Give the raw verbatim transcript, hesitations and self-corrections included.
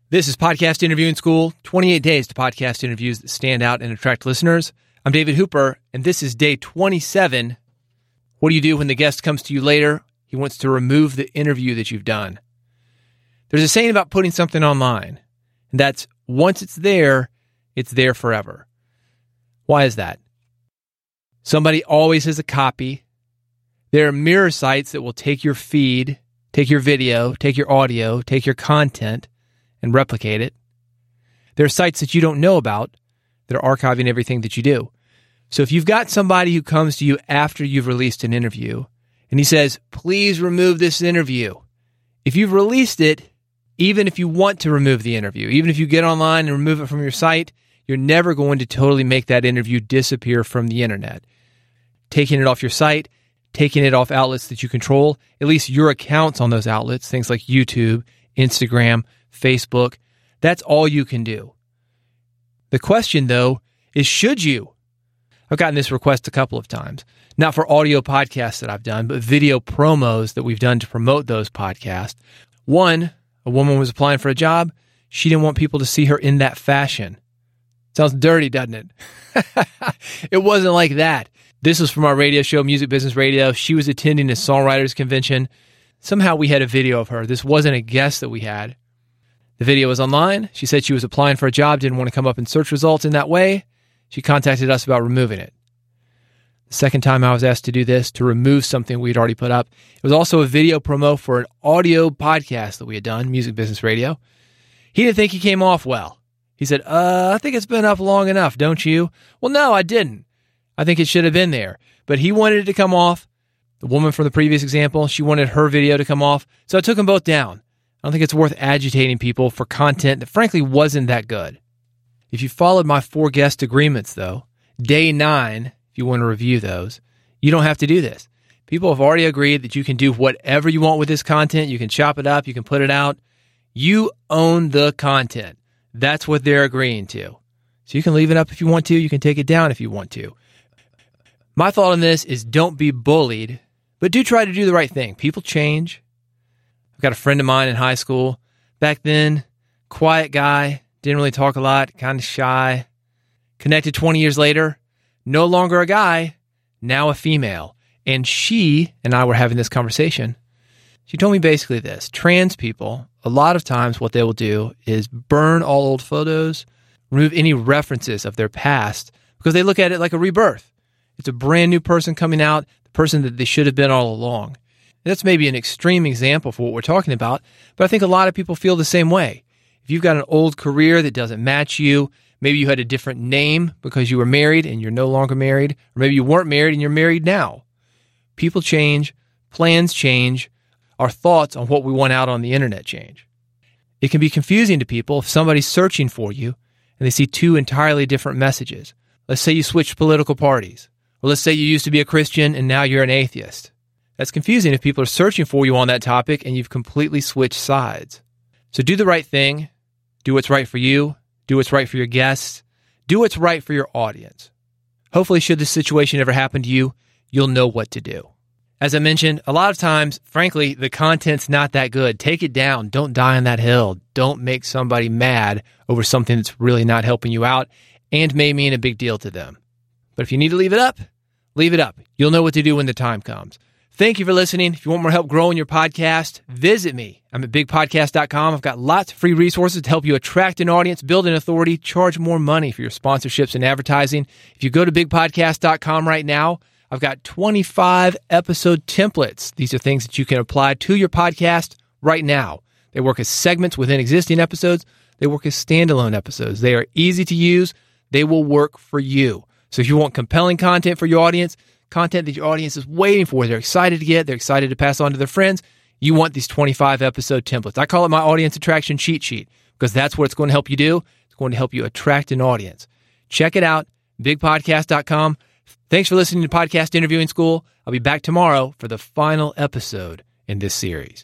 This is Podcast Interviewing School, twenty-eight days to podcast interviews that stand out and attract listeners. I'm David Hooper, and this is day twenty-seven. What do you do when the guest comes to you later? He wants to remove the interview that you've done. There's a saying about putting something online, and that's once it's there, it's there forever. Why is that? Somebody always has a copy. There are mirror sites that will take your feed, take your video, take your audio, take your content, and replicate it. There are sites that you don't know about that are archiving everything that you do. So if you've got somebody who comes to you after you've released an interview, and he says, please remove this interview. If you've released it, even if you want to remove the interview, even if you get online and remove it from your site, you're never going to totally make that interview disappear from the internet. Taking it off your site, taking it off outlets that you control, at least your accounts on those outlets, things like YouTube, Instagram, Facebook, that's all you can do. The question, though, is should you? I've gotten this request a couple of times, not for audio podcasts that I've done, but video promos that we've done to promote those podcasts. One, a woman was applying for a job. She didn't want people to see her in that fashion. Sounds dirty, doesn't it? It wasn't like that. This was from our radio show, Music Business Radio. She was attending a songwriters convention. Somehow we had a video of her. This wasn't a guest that we had. The video was online. She said she was applying for a job, didn't want to come up in search results in that way. She contacted us about removing it. The second time I was asked to do this, to remove something we'd already put up, it was also a video promo for an audio podcast that we had done, Music Business Radio. He didn't think he came off well. He said, uh, I think it's been up long enough, don't you? Well, no, I didn't. I think it should have been there. But he wanted it to come off. The woman from the previous example, she wanted her video to come off. So I took them both down. I don't think it's worth agitating people for content that frankly wasn't that good. If you followed my four guest agreements, though, day nine, if you want to review those, you don't have to do this. People have already agreed that you can do whatever you want with this content. You can chop it up. You can put it out. You own the content. That's what they're agreeing to. So you can leave it up if you want to. You can take it down if you want to. My thought on this is don't be bullied, but do try to do the right thing. People change. I've got a friend of mine in high school. Back then, quiet guy, didn't really talk a lot, kind of shy. Connected twenty years later, no longer a guy, now a female. And she and I were having this conversation. She told me basically this. Trans people, a lot of times what they will do is burn all old photos, remove any references of their past, because they look at it like a rebirth. It's a brand new person coming out, the person that they should have been all along. That's maybe an extreme example for what we're talking about, but I think a lot of people feel the same way. If you've got an old career that doesn't match you, maybe you had a different name because you were married and you're no longer married, or maybe you weren't married and you're married now. People change, plans change, our thoughts on what we want out on the internet change. It can be confusing to people if somebody's searching for you and they see two entirely different messages. Let's say you switched political parties, or let's say you used to be a Christian and now you're an atheist. That's confusing if people are searching for you on that topic and you've completely switched sides. So do the right thing. Do what's right for you. Do what's right for your guests. Do what's right for your audience. Hopefully, should this situation ever happen to you, you'll know what to do. As I mentioned, a lot of times, frankly, the content's not that good. Take it down. Don't die on that hill. Don't make somebody mad over something that's really not helping you out and may mean a big deal to them. But if you need to leave it up, leave it up. You'll know what to do when the time comes. Thank you for listening. If you want more help growing your podcast, visit me. I'm at big podcast dot com. I've got lots of free resources to help you attract an audience, build an authority, charge more money for your sponsorships and advertising. If you go to big podcast dot com right now, I've got twenty-five episode templates. These are things that you can apply to your podcast right now. They work as segments within existing episodes. They work as standalone episodes. They are easy to use. They will work for you. So if you want compelling content for your audience, content that your audience is waiting for, they're excited to get, they're excited to pass on to their friends, you want these twenty-five episode templates. I call it my audience attraction cheat sheet because that's what it's going to help you do. It's going to help you attract an audience. Check it out, big podcast dot com. Thanks for listening to Podcast Interviewing School. I'll be back tomorrow for the final episode in this series.